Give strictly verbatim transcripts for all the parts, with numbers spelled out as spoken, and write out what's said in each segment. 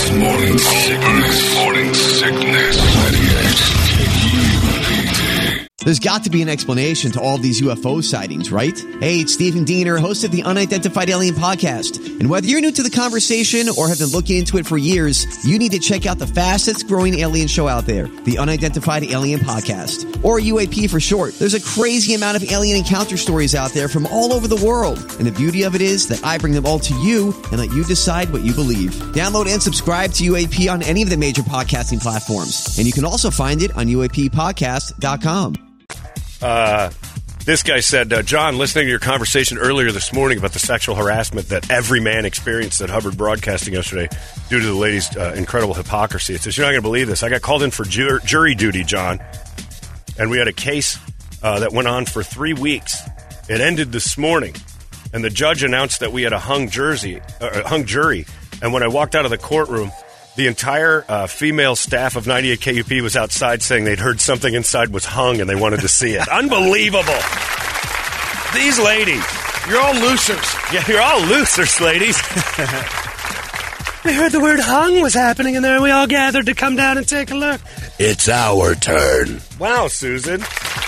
This morning sickness. Morning sickness. ninety-eight K U P D. There's got to be an explanation to all of these U F O sightings, right? Hey, it's Stephen Diener, host of the Unidentified Alien Podcast. And whether you're new to the conversation or have been looking into it for years, you need to check out the fastest growing alien show out there, the Unidentified Alien Podcast, or U A P for short. There's a crazy amount of alien encounter stories out there from all over the world. And the beauty of it is that I bring them all to you and let you decide what you believe. Download and subscribe to U A P on any of the major podcasting platforms. And you can also find it on U A P podcast dot com. Uh, this guy said, uh, John, listening to your conversation earlier this morning about the sexual harassment that every man experienced at Hubbard Broadcasting yesterday due to the lady's uh, incredible hypocrisy. It says, you're not going to believe this. I got called in for jur- jury duty, John, and we had a case uh, that went on for three weeks. It ended this morning, and the judge announced that we had a hung, jersey, uh, hung jury, and when I walked out of the courtroom, the entire uh, female staff of ninety-eight K U P was outside saying they'd heard something inside was hung and they wanted to see it. Unbelievable. These ladies. You're all losers. Yeah, you're all losers, ladies. We heard the word hung was happening and then we all gathered to come down and take a look. It's our turn. Wow, Susan.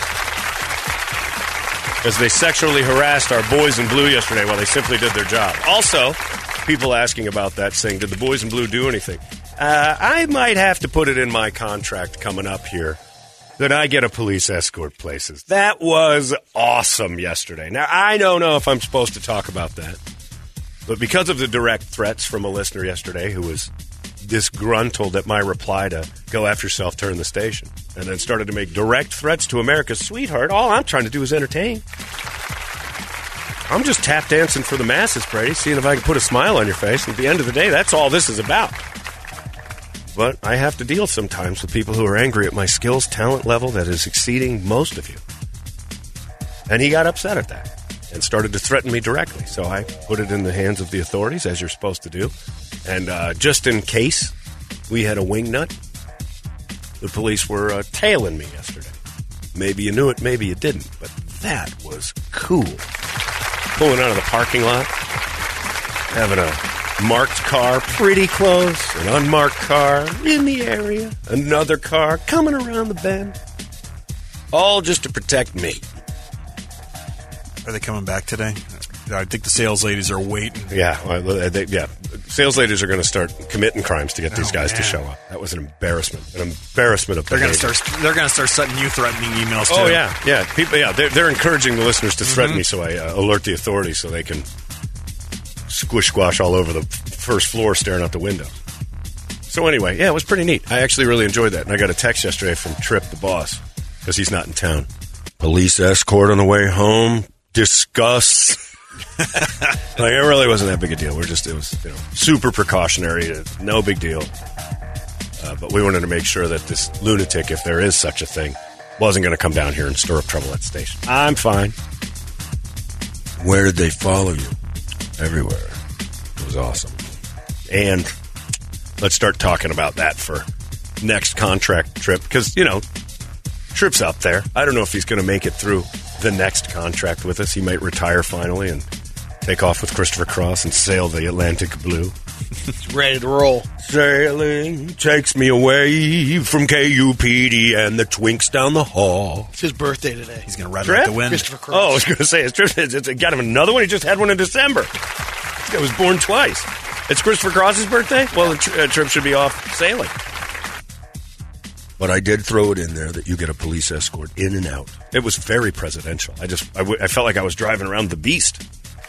As they sexually harassed our boys in blue yesterday while they simply did their job. Also, people asking about that, saying, did the boys in blue do anything? Uh, I might have to put it in my contract coming up here that I get a police escort places. That was awesome yesterday. Now, I don't know if I'm supposed to talk about that, but because of the direct threats from a listener yesterday who was disgruntled at my reply to go after yourself, turn the station, and then started to make direct threats to America's sweetheart, all I'm trying to do is entertain. I'm just tap dancing for the masses, Brady, seeing if I can put a smile on your face. At the end of the day, that's all this is about. But I have to deal sometimes with people who are angry at my skills, talent level that is exceeding most of you. And he got upset at that and started to threaten me directly. So I put it in the hands of the authorities, as you're supposed to do. And uh, just in case we had a wingnut, the police were uh, tailing me yesterday. Maybe you knew it, maybe you didn't. But that was cool. Pulling out of the parking lot, having a marked car pretty close, an unmarked car in the area, another car coming around the bend, all just to protect me. Are they coming back today? I think the sales ladies are waiting. Yeah, well, they, yeah. Sales ladies are going to start committing crimes to get these oh, guys man. to show up. That was an embarrassment, an embarrassment of They're going to behavior. start. They're going to start sending you threatening emails too. Oh yeah, yeah. People, yeah. They're, they're encouraging the listeners to threaten Mm-hmm. me, so I uh, alert the authorities so they can squish squash all over the first floor, staring out the window. So anyway, yeah, it was pretty neat. I actually really enjoyed that, and I got a text yesterday from Tripp, the boss, because he's not in town. Police escort on the way home. Discuss. Like, it really wasn't that big a deal. We're just, it was, you know, super precautionary. No big deal. Uh, but we wanted to make sure that this lunatic, if there is such a thing, wasn't going to come down here and stir up trouble at the station. I'm fine. Where did they follow you? Everywhere. It was awesome. And let's start talking about that for next contract trip. Because, you know, Tripp's up there. I don't know if he's going to make it through the next contract with us. He might retire finally and take off with Christopher Cross and sail the Atlantic Blue. He's ready to roll. Sailing takes me away from K U P D and the twinks down the hall. It's his birthday today. He's going to ride Tripp? like the wind. Christopher Cross. Oh, I was going to say, it's Tripp. It's, it's got him another one. He just had one in December. This guy was born twice. It's Christopher Cross's birthday? Well, the tri- uh, Tripp should be off sailing. But I did throw it in there that you get a police escort in and out. It was very presidential. I just, I, w- I felt like I was driving around the beast.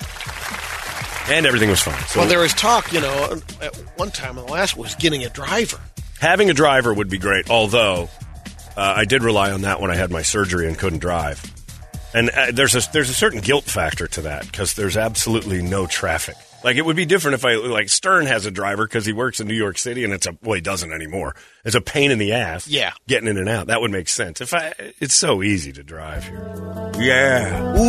And everything was fine. So Well, there was talk, you know, at one time in the last was getting a driver. having a driver would be great, although uh, I did rely on that when I had my surgery and couldn't drive. And uh, there's a, there's a certain guilt factor to that because there's absolutely no traffic. Like, it would be different if I, like, Stern has a driver because he works in New York City and it's a, well, he doesn't anymore. It's a pain in the ass. Yeah. Getting in and out. That would make sense. If I, it's so easy to drive here. Yeah.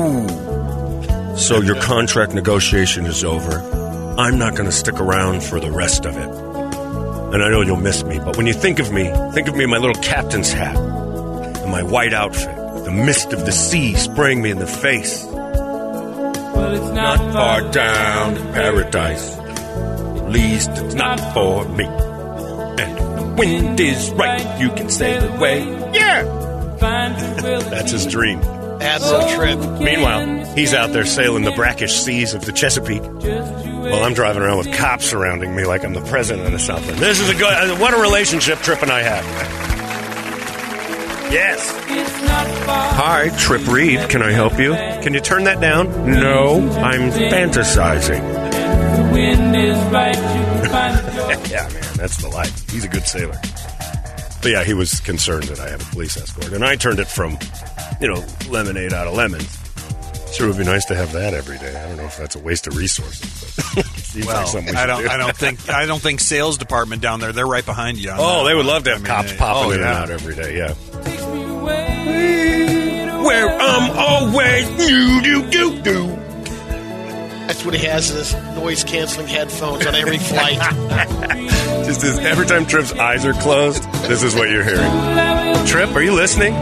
Ooh. So your contract negotiation is over. I'm not going to stick around for the rest of it. And I know you'll miss me, but when you think of me, think of me in my little captain's hat and my white outfit, the mist of the sea spraying me in the face. Well, it's Not far down to paradise. least it's not for me. And if the wind is right, you can sail away. Yeah! That's his dream. Admiral Trip. Meanwhile, he's out there sailing the brackish seas of the Chesapeake while I'm driving around with cops surrounding me like I'm the president of something. This is a good... What a relationship Trip and I have. Yes. Hi, Trip Reed. Can I help you? Can you turn that down? No, I'm fantasizing. Yeah, man, that's the life. He's a good sailor. But yeah, he was concerned that I have a police escort. And I turned it from, you know, lemonade out of lemons. Sure would be nice to have that every day. I don't know if that's a waste of resources. But seems well, like something we I don't. do. I don't think. I don't think sales department down there. They're right behind you. on Oh, that they would one. love to have I mean, cops they- popping oh, in and yeah. out every day. Yeah. Where I'm always do do do do. That's what he has, is noise canceling headphones on every flight. Just as every time Trip's eyes are closed, this is what you're hearing. Trip, are you listening?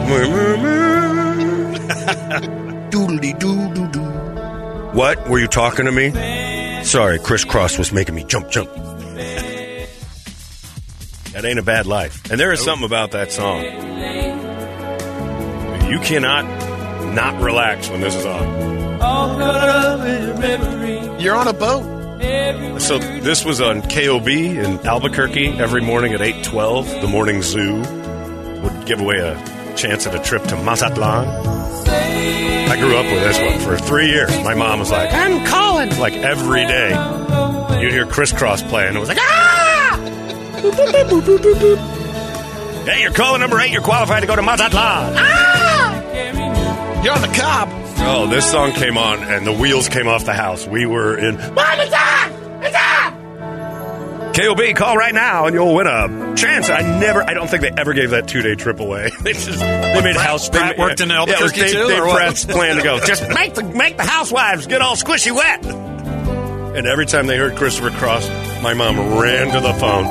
Doodly doo doo doo. What? Were you talking to me? Sorry, Crisscross was making me jump, jump. That ain't a bad life. And there is something about that song. You cannot not relax when this is on. You're on a boat. So this was on K O B in Albuquerque every morning at eight twelve. The morning zoo would give away a chance at a trip to Mazatlan. I grew up with this one for three years. My mom was like, I'm calling. Like every day. You'd hear Crisscross playing. It was like, ah! Boop, boop, boop, boop, boop, boop. Hey, you're calling number eight. You're qualified to go to Mazatlan. Ah! You're on the Cobb. Oh, this song came on, and the wheels came off the house. We were in... Mom, it's on! It's on! K O B, call right now, and you'll win a chance. I never... I don't think they ever gave that two-day trip away. They just... They made Pratt- house... Pratt they, worked in Albuquerque, yeah, it was Dave, too, Dave or what? Pratt's plan to go. Just make the, make the housewives get all squishy wet. And every time they heard Christopher Cross, my mom ran to the phone.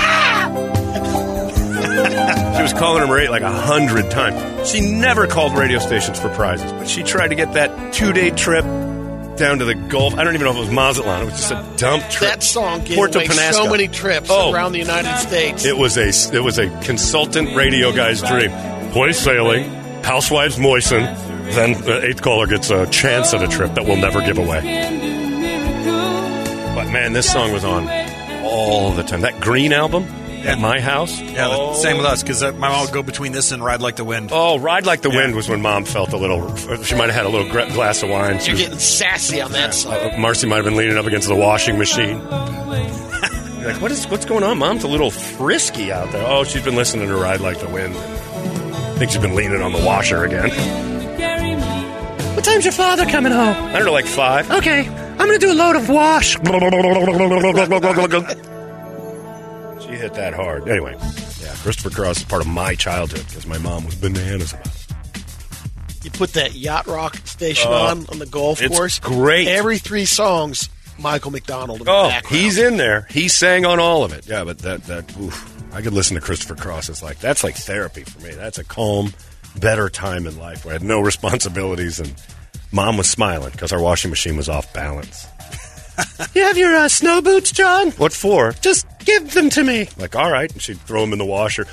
She was calling him right like a hundred times. She never called radio stations for prizes, but she tried to get that two-day trip down to the Gulf. I don't even know if it was Mazatlan. It was just a dump trip. That song gave Puerto away Penasco. so many trips Oh. around the United States. It was a it was a consultant radio guy's dream. Play sailing, housewives moisten, then the eighth caller gets a chance at a trip that we'll never give away. But man, this song was on all the time. That Green album at my house. Yeah, the- oh. same with us, because my mom would go between this and Ride Like the Wind. Oh, Ride Like the Yeah. Wind was when Mom felt a little... She might have had a little gra- glass of wine. She You're was- getting sassy on that song. uh, Marcy might have been leaning up against the washing machine. You're like, what is, what's going on? Mom's a little frisky out there. Oh, she's been listening to Ride Like the Wind. I think she's been leaning on the washer again. What time's your father coming home? I don't know, like five. Okay, I'm going to do a load of wash. She hit that hard. Anyway, yeah, Christopher Cross is part of my childhood because my mom was bananas about it. You put that Yacht Rock station Oh, on on the golf it's course. great. Every three songs, Michael McDonald in the Oh, background. he's in there. He sang on all of it. Yeah, but that that oof, I could listen to Christopher Cross. It's like that's like therapy for me. That's a calm, better time in life where I had no responsibilities and Mom was smiling because our washing machine was off balance. You have your uh, snow boots, John? What for? Just give them to me. Like, all right. And she'd throw them in the washer.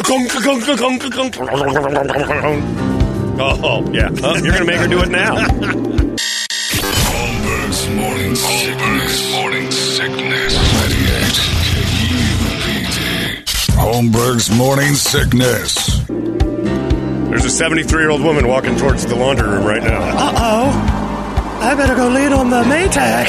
Oh, yeah. Oh, you're going to make her do it now. Holmberg's Morning Sickness. Morning Sickness. ninety-eight K U P D. Holmberg's Morning Sickness. There's a seventy-three-year-old woman walking towards the laundry room right now. Uh-oh. I better go lean on the Maytag.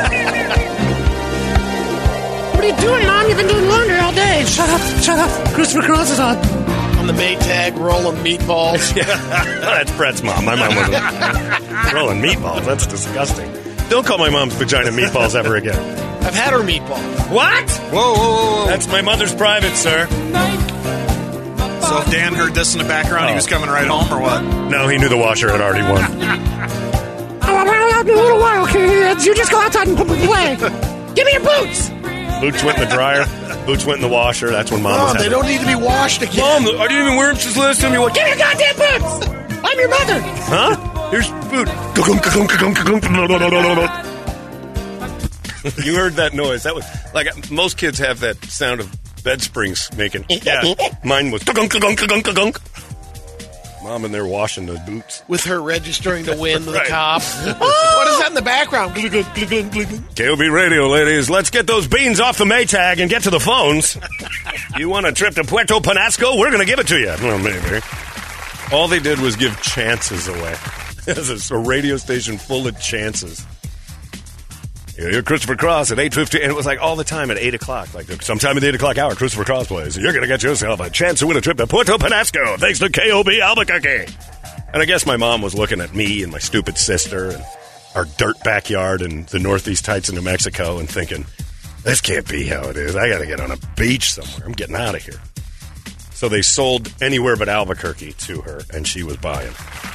What are you doing, Mom? You've been doing laundry all day. Shut up. Shut up. Christopher Cross is on. On the Maytag, rolling meatballs. Yeah, that's Brett's mom. My mom wasn't rolling meatballs. That's disgusting. Don't call my mom's vagina meatballs ever again. I've had her meatballs. What? Whoa, whoa, whoa, whoa. That's my mother's private, sir. So if Dan heard this in the background, he was coming right home, or what? No, he knew the washer had already won. Oh, I'm out in a little while, kids. You just go outside and play. Give me your boots. Boots went in the dryer. Boots went in the washer. That's when Mom was Mom, having they don't need to be washed again. Mom, I didn't even wear them since last time you went. Give me your goddamn boots. I'm your mother. Huh? Here's food. You heard that noise. That was like most kids have that sound of bed springs making. Yeah, mine was gunk gunk gunk gunk. Mom in there washing the boots with her registering to win to the Right. cops. What is that in the background? Glug, glug, glug, glug, glug. K O B Radio, ladies. Let's get those beans off the Maytag and get to the phones. You want a trip to Puerto Penasco? We're going to give it to you. Well, maybe. All they did was give chances away. It's a radio station full of chances. You're Christopher Cross at eight fifty, and it was like all the time at eight o'clock. Like sometime in the eight o'clock hour, Christopher Cross plays. You're going to get yourself a chance to win a trip to Puerto Penasco thanks to K O B Albuquerque. And I guess my mom was looking at me and my stupid sister and our dirt backyard in the Northeast Heights of New Mexico and thinking, this can't be how it is. I got to get on a beach somewhere. I'm getting out of here. So they sold anywhere but Albuquerque to her, and she was buying.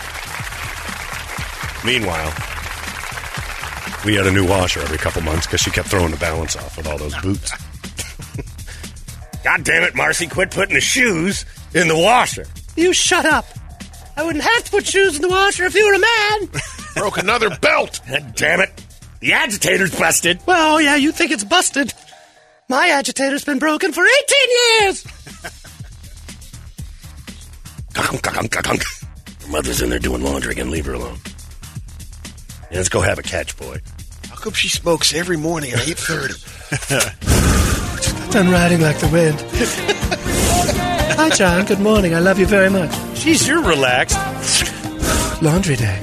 Meanwhile, we had a new washer every couple months because she kept throwing the balance off with all those boots. God damn it, Marcy, quit putting the shoes in the washer. You shut up. I wouldn't have to put shoes in the washer if you were a man. Broke another belt. God damn it. The agitator's busted. Well, yeah, you think it's busted. My agitator's been broken for eighteen years. Her mother's in there doing laundry again. Leave her alone. Yeah, let's go have a catch, boy. How come she smokes every morning at eight thirty? I'm riding like the wind. Hi, John. Good morning. I love you very much. Jeez, you're relaxed. Laundry day.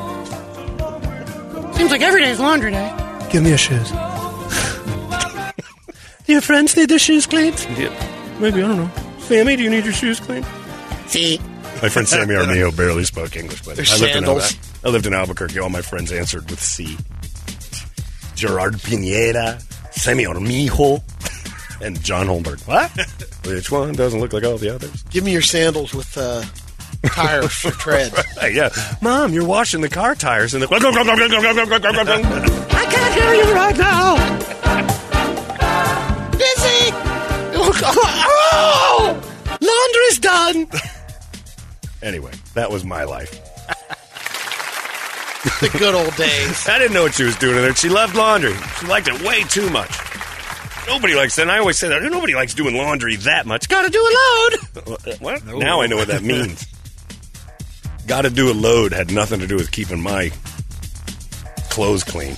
Seems like every day's laundry day. Give me your shoes. Do your friends need their shoes cleaned? Yeah. Maybe, I don't know. Sammy, do you need your shoes cleaned? See, My friend Sammy Armijo barely spoke English, but Their I lived, in Al- sandals. I lived in Albuquerque. All my friends answered with C. Gerard Pineda, Sammy Armijo, and John Holmberg. What? Which one doesn't look like all the others? give me your sandals with uh, tires for tread. Hey, yeah. Mom, you're washing the car tires. And the- I can't hear you right now. Busy. Oh! Laundry's done. Anyway, that was my life. The good old days. I didn't know what she was doing in there. She loved laundry. She liked it way too much. Nobody likes that. And I always say that. Nobody likes doing laundry that much. Gotta do a load. What? Now I know what that means. Gotta do a load had nothing to do with keeping my clothes clean.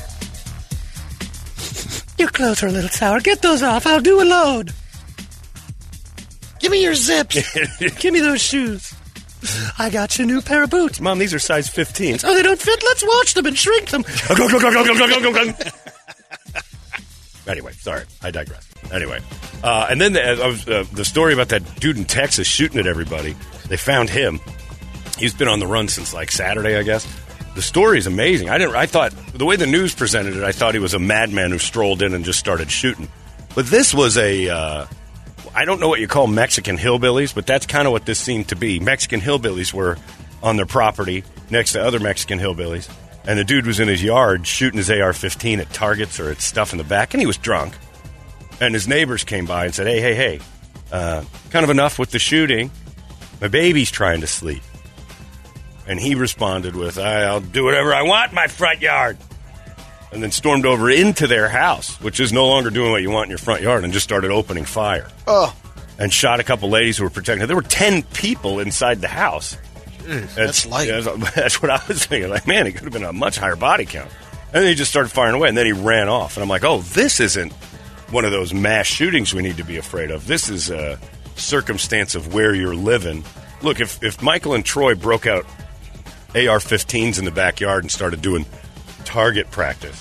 Your clothes are a little sour. Get those off. I'll do a load. Give me your zips. Give me those shoes. I got you a new pair of boots. Mom, these are size fifteens. Oh, they don't fit? Let's wash them and shrink them. Anyway, sorry, I digress. Anyway, uh, and then the, I was, uh, the story about that dude in Texas shooting at everybody. They found him. He's been on the run since like Saturday, I guess. The story is amazing. I didn't. I thought the way the news presented it, I thought he was a madman who strolled in and just started shooting. But this was a. Uh, I don't know what you call Mexican hillbillies, but that's kind of what this seemed to be. Mexican hillbillies were on their property next to other Mexican hillbillies, and the dude was in his yard shooting his A R fifteen at targets or at stuff in the back, and he was drunk. And his neighbors came by and said, hey, hey, hey, uh, kind of enough with the shooting. My baby's trying to sleep. And he responded with, I'll do whatever I want in my front yard. And then stormed over into their house, which is no longer doing what you want in your front yard, and just started opening fire. Oh, And shot a couple ladies who were protecting her. There were ten people inside the house. Jeez, that's light. Yeah, that's, that's what I was thinking. Like, man, it could have been a much higher body count. And then he just started firing away, and then he ran off. And I'm like, oh, this isn't one of those mass shootings we need to be afraid of. This is a circumstance of where you're living. Look, if, if Michael and Troy broke out A R fifteens in the backyard and started doing target practice,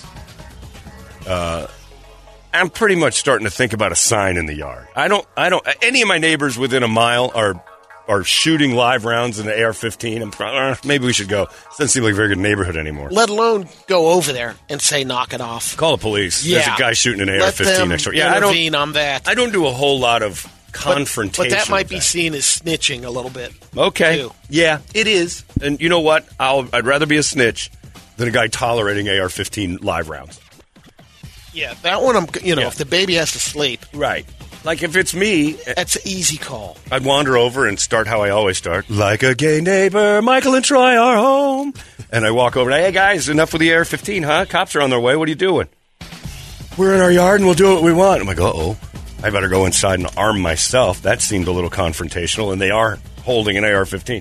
uh, I'm pretty much starting to think about a sign in the yard. I don't, I don't, any of my neighbors within a mile are are shooting live rounds in the A R fifteen. I'm, uh, maybe we should go. It doesn't seem like a very good neighborhood anymore. Let alone go over there and say, knock it off. Call the police. Yeah. There's a guy shooting an A R Let fifteen them next door. Yeah, I intervene don't, on that. I don't do a whole lot of But- confrontation. But, that might with be that. seen as snitching a little bit. Okay. too. Yeah, it is. And you know what? I'll, I'd rather be a snitch than a guy tolerating A R fifteen live rounds. Yeah, that one, I'm. You know, Yeah. if the baby has to sleep, Right. Like if it's me, that's an easy call. I'd wander over and start how I always start. Like a gay neighbor, Michael and Troy are home. And I walk over and, hey, guys, enough with the A R fifteen, huh? Cops are on their way. What are you doing? we're in our yard and we'll do what we want. I'm like, uh-oh, I better go inside and arm myself. That seemed a little confrontational, and they are holding an A R fifteen.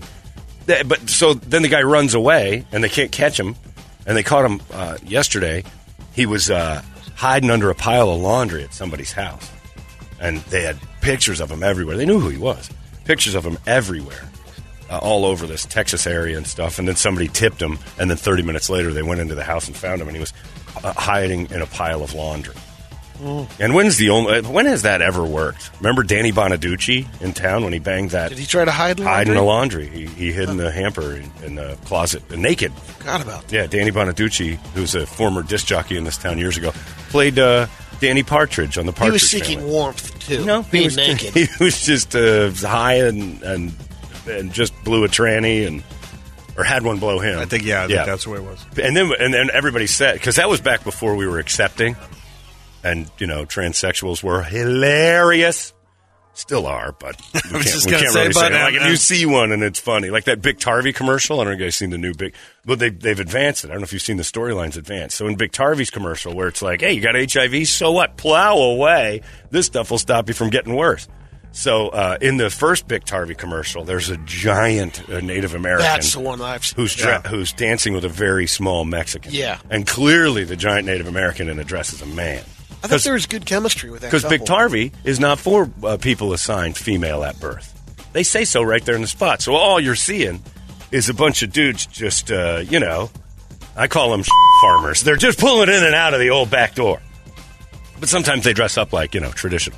But so then the guy runs away, and they can't catch him, and they caught him uh, yesterday. He was uh, hiding under a pile of laundry at somebody's house, and they had pictures of him everywhere. They knew who he was. Pictures of him everywhere, uh, all over this Texas area and stuff, and then somebody tipped him, and then thirty minutes later they went into the house and found him, and he was uh, hiding in a pile of laundry. Mm. And when's the only? When has that ever worked? Remember Danny Bonaducci in town when he banged that? Did he try to hide laundry? Hide in the laundry. He, he hid in the hamper in, in the closet, uh, naked. Forgot about that. Yeah, Danny Bonaducci, who's a former disc jockey in this town years ago, played uh, Danny Partridge on the Partridge He was seeking Family. warmth too. No, being he was, naked. He was just uh, high and, and and just blew a tranny and or had one blow him. I think yeah, I think that's the way it was. And then and then everybody said, because that was back before we were accepting. And, you know, transsexuals were hilarious. Still are, but we can't, just we gonna can't say, really say but, it. Like, uh, if you see one and it's funny. Like that Big Tarvey commercial. I don't know if you guys seen the new Big... But they, they've advanced it. I don't know if you've seen the storylines advanced. So in Big Tarvey's commercial, where it's like, hey, you got H I V? So what? Plow away. This stuff will stop you from getting worse. So uh, in the first Big Tarvey commercial, there's a giant uh, Native American... That's the one I've seen. Who's, dra- Yeah. who's dancing with a very small Mexican. Yeah. And clearly the giant Native American in a dress is a man. I thought there was good chemistry with that Because Big couple. Tarvey is not for uh, people assigned female at birth. They say so right there in the spot. So all you're seeing is a bunch of dudes just, uh, you know, I call them farmers. They're just pulling in and out of the old back door. But sometimes they dress up like, you know, traditional.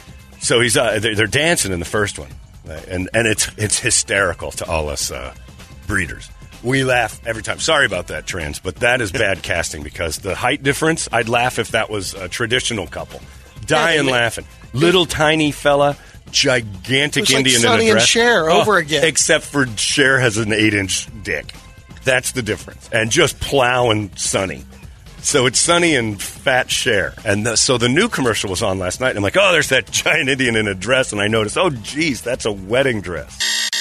So he's uh, they're, they're dancing in the first one. Right? And and it's it's hysterical to all us uh, breeders. We laugh every time. Sorry about that, trans, but that is bad casting because the height difference, I'd laugh if that was a traditional couple. Dying Yeah, laughing. Little tiny fella, gigantic It was like Indian Sonny in a and dress. Cher over again. Except for Cher has an eight-inch dick. That's the difference. And just plowing Sonny. So it's Sonny and fat Cher. And the, so the new commercial was on last night. And I'm like, oh, there's that giant Indian in a dress. And I noticed, oh, geez, that's a wedding dress.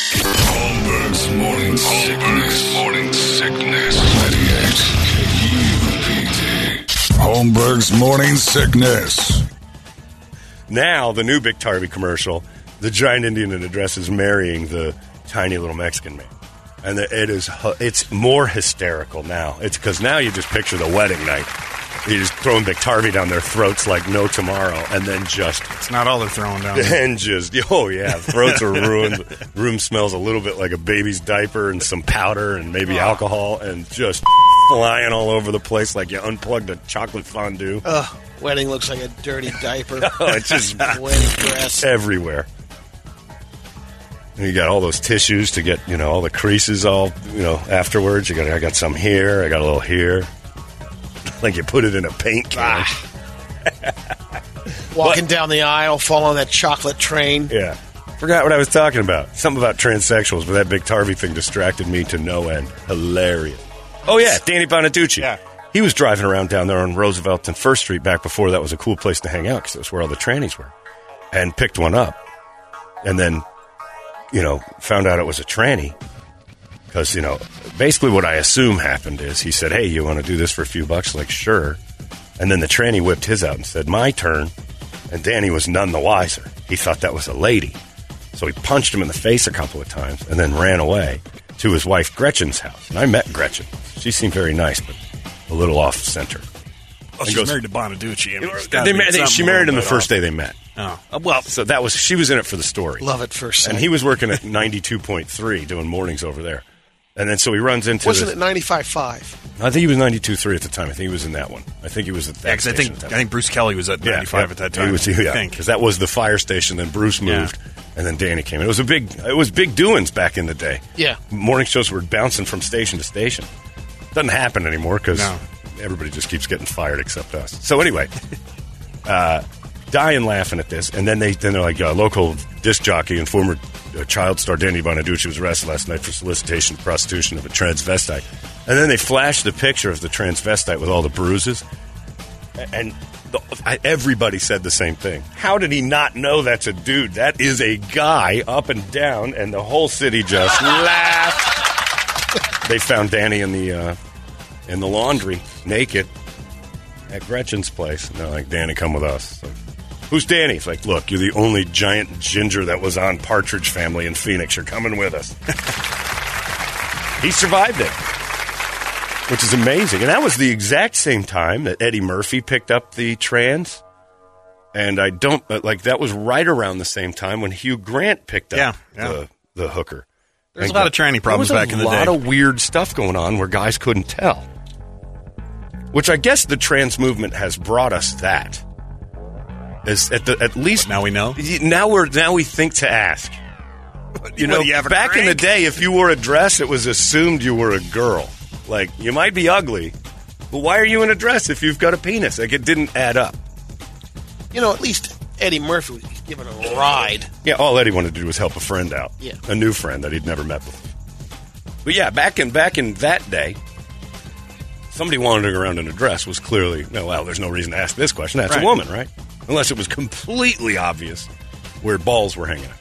Holmberg's Morning Sickness. Morning Sickness. ninety-eight K U P D. Holmberg's Morning Sickness. Now, the new Big Tarvey commercial, the giant Indian in a dress is marrying the tiny little Mexican man. And the, it is, it's more hysterical now. It's because now you just picture the wedding night. You're just throwing Big Tarvey down their throats like no tomorrow, and then just... It's not all they're throwing down. And just, oh yeah, throats are ruined. Room smells a little bit like a baby's diaper and some powder and maybe oh. alcohol and just flying all over the place like you unplugged a chocolate fondue. Ugh, wedding looks like a dirty diaper. Oh, it's just wedding dress. Everywhere. And you got all those tissues to get, you know, all the creases all, you know, afterwards. You got, I got some here, I got a little here. Like you put it in a paint can. Ah. Walking down the aisle, fall on that chocolate train. Yeah. Forgot what I was talking about. Something about transsexuals, but that Big Tarvey thing distracted me to no end. Hilarious. Oh, yeah, Danny Bonaducci. Yeah. He was driving around down there on Roosevelt and First Street back before that was a cool place to hang out because it was where all the trannies were. And picked one up. And then, you know, found out it was a tranny. Because, you know, basically what I assume happened is he said, hey, you want to do this for a few bucks? Like, sure. And then the tranny whipped his out and said, my turn. And Danny was none the wiser. He thought that was a lady. So he punched him in the face a couple of times and then ran away to his wife Gretchen's house. And I met Gretchen. She seemed very nice, but a little off center. Oh, she's goes, married to Bonaducci. I mean, they, they, they, she married him the first off. day they met. Oh. Uh, well, so that was she was in it for the story. Love it first sight. And he was working at ninety-two point three doing mornings over there. And then so he runs into Wasn't this, it ninety-five point five? I think he was ninety-two point three at the time. I think he was in that one. I think he was at that yeah, cause I think at that I think Bruce Kelly was at ninety-five yeah, yeah. at that time. He was, yeah, because that was the fire station. Then Bruce moved, yeah. and then Danny came in. It was a big, it was big doings back in the day. Yeah, morning shows were bouncing from station to station. Doesn't happen anymore because no. everybody just keeps getting fired except us. So anyway, uh, dying laughing at this, and then they then they're like uh, local disc jockey and former uh, child star Danny Bonaducci was arrested last night for solicitation and prostitution of a transvestite. And then they flashed the picture of the transvestite with all the bruises, and the, I, everybody said the same thing. How did he not know that's a dude? That is a guy, up and down, and the whole city just laughed. They found Danny in the uh, in the laundry, naked. at Gretchen's place. And they're like, Danny, come with us. It's like, who's Danny? It's like, look, you're the only giant ginger that was on Partridge Family in Phoenix. You're coming with us. He survived it, which is amazing. And that was the exact same time that Eddie Murphy picked up the trans. And I don't, like, that was right around the same time when Hugh Grant picked up yeah, yeah. The, the hooker. There's and a lot of tranny problems back in the day. There was a lot of weird stuff going on where guys couldn't tell. Which I guess the trans movement has brought us that. Is at the at least but now we know. Now we're now we think to ask. You know, you back in the day, if you wore a dress, it was assumed you were a girl. Like, you might be ugly, but why are you in a dress if you've got a penis? Like, it didn't add up. You know, at least Eddie Murphy was given a ride. Yeah, all Eddie wanted to do was help a friend out. Yeah. A new friend that he'd never met before. But yeah, back in back in that day, somebody wandering around in a dress was clearly, no, well, there's no reason to ask this question. That's right. a woman, right? Unless it was completely obvious where balls were hanging out.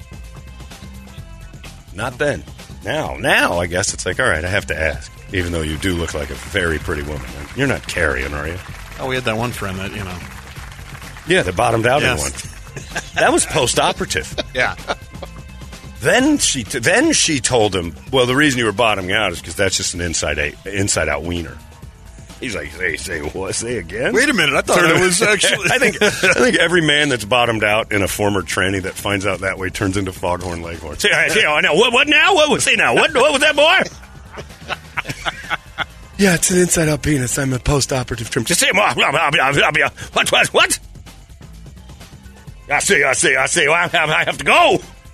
Not then. Now, now, I guess it's like, all right, I have to ask. Even though you do look like a very pretty woman. You're not carrying, are you? Oh, we had that one friend that, you know. Yeah, that bottomed out yes. in one. That was post-operative. Yeah. Then she t- then she told him, well, the reason you were bottoming out is because that's just an inside a- inside out wiener. He's like, say, say what? Say again? Wait a minute, I thought Turn it was actually... I think I think every man that's bottomed out in a former tranny that finds out that way turns into Foghorn Leghorn. Say, say, oh, now, what, what now? What was, say now, what, what was that, boy? Yeah, it's an inside out penis. I'm a post-operative trim. Just say, what, what, what, what? I see, I see, I see. Well, I, have, I have to go.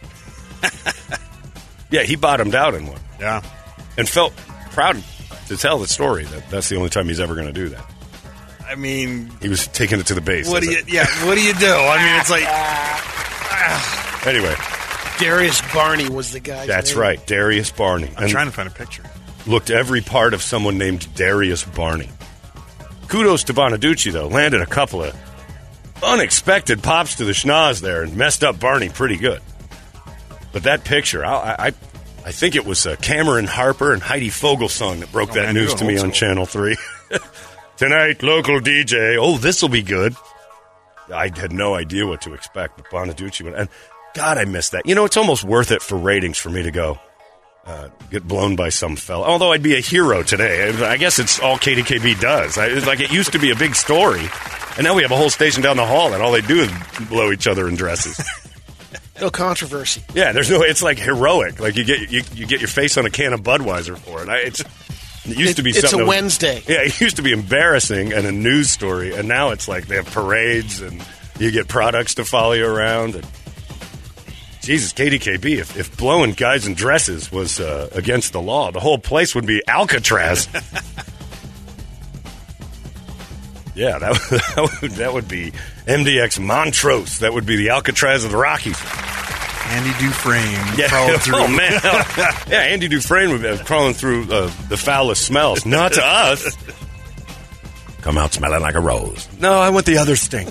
Yeah, he bottomed out in one. Yeah. And felt proud to tell the story that that's the only time he's ever going to do that. I mean... He was taking it to the base. What do you... It? Yeah, what do you do? I mean, it's like... Anyway. Darius Barney was the guy. That's name. right, Darius Barney. I'm and trying to find a picture. Looked every part of someone named Darius Barney. Kudos to Bonaducci, though. Landed a couple of unexpected pops to the schnoz there and messed up Barney pretty good. But that picture, I... I I think it was uh, Cameron Harper and Heidi Fogelsong that broke oh, that man, news to me on Channel three. Tonight, local D J. Oh, this will be good. I had no idea what to expect, but Bonaducci went. And God, I missed that. You know, it's almost worth it for ratings for me to go uh, get blown by some fella. Although I'd be a hero today. I guess it's all K D K B does. I, it's like it used to be a big story, and now we have a whole station down the hall that all they do is blow each other in dresses. No controversy. Yeah, there's no. It's like heroic. Like you get you, you get your face on a can of Budweiser for it. I, it's it used it, to be. It's something a that was, Wednesday. Yeah, it used to be embarrassing and a news story, and now it's like they have parades and you get products to follow you around. And Jesus, K D K B, if, if blowing guys in dresses was uh, against the law, the whole place would be Alcatraz. Yeah, that, that would that would be M D X Montrose. That would be the Alcatraz of the Rockies. Andy Dufresne yeah. crawled through. Oh, man. Yeah, Andy Dufresne would be crawling through uh, the foulest smells. Not to us. Come out smelling like a rose. No, I want the other stink.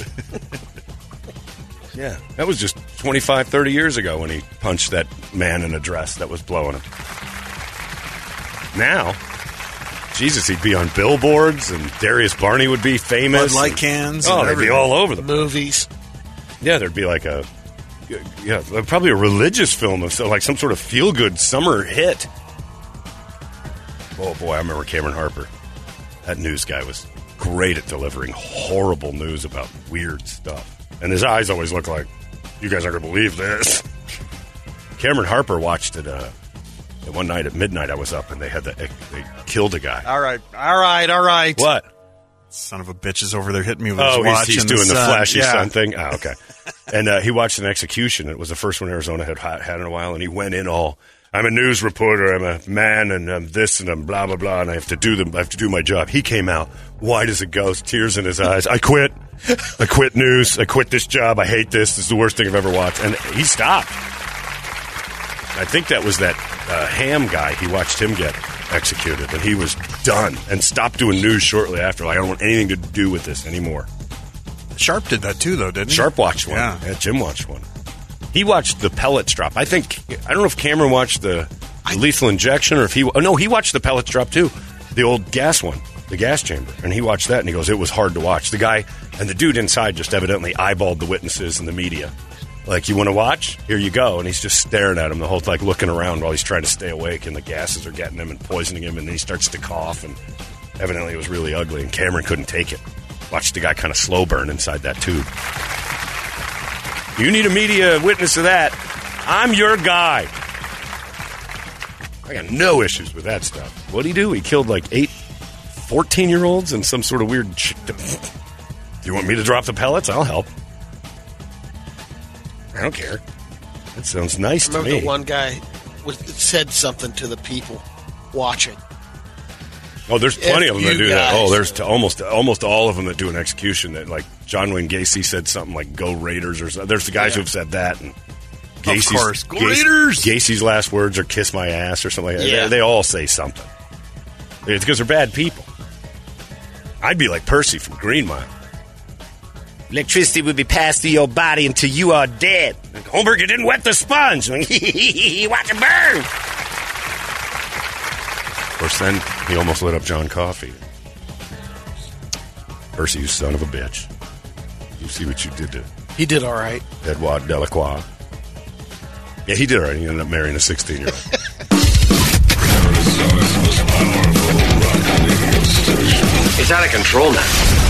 Yeah, that was just twenty-five, thirty years ago when he punched that man in a dress that was blowing him. Now... Jesus, he'd be on billboards, and Darius Barney would be famous. Bud Light cans. Oh, they'd be all over the movies. Yeah, there'd be like a, yeah, probably a religious film of so like some sort of feel good summer hit. Oh boy, I remember Cameron Harper. That news guy was great at delivering horrible news about weird stuff, and his eyes always look like, "You guys aren't gonna believe this." Cameron Harper watched it. Uh, One night at midnight, I was up, and they had the, they killed a guy. All right, all right, all right. What? Son of a bitch is over there hitting me with oh, his watch. he's, he's and doing the, the sun. flashy yeah. sun thing? Oh, okay. And uh, he watched an execution. It was the first one Arizona had had in a while, and he went in all, I'm a news reporter, I'm a man, and I'm this, and I'm blah, blah, blah, and I have to do them. I have to do my job. He came out white as a ghost, tears in his eyes. I quit. I quit news. I quit this job. I hate this. This is the worst thing I've ever watched. And he stopped. I think that was that uh, Ham guy. He watched him get executed, and he was done and stopped doing news shortly after. Like, I don't want anything to do with this anymore. Sharp did that too, though, didn't he? Sharp watched one. Yeah. yeah, Jim watched one. He watched the pellets drop. I think I don't know if Cameron watched the I, lethal injection or if he. Oh no, he watched the pellets drop too. The old gas one. the gas chamber. And he watched that, and he goes, it was hard to watch. The guy and the dude inside just evidently eyeballed the witnesses and the media. Like, you want to watch? Here you go. And he's just staring at him the whole time, like looking around while he's trying to stay awake, and the gases are getting him and poisoning him, and then he starts to cough, and evidently it was really ugly, and Cameron couldn't take it. Watched the guy kind of slow burn inside that tube. You need a media witness to that. I'm your guy. I got no issues with that stuff. What'd he do? He killed like eight fourteen-year-olds in some sort of weird... Ch- do you want me to drop the pellets? I'll help. I don't care. That sounds nice I to me. remember the one guy was, said something to the people watching. Oh, there's plenty If of them that you do that. guys- Oh, there's t- almost almost all of them that do an execution. That, like, John Wayne Gacy said something like "Go Raiders" or something. There's the guys Yeah. who've said that. And Gacy's, Of course. Go Gacy- Raiders! Gacy's last words are "kiss my ass" or something like that. Yeah. They, they all say something. It's because they're bad people. I'd be like Percy from Green Mile. Electricity would be passed through your body until you are dead. Holmberg, you didn't wet the sponge. Watch it burn. Of course, then he almost lit up John Coffey. Percy, you son of a bitch. You see what you did to He did all right. Edouard Delacroix. Yeah, he did all right. He ended up marrying a sixteen-year-old. Arizona's most powerful rock radio station. It's out of control now.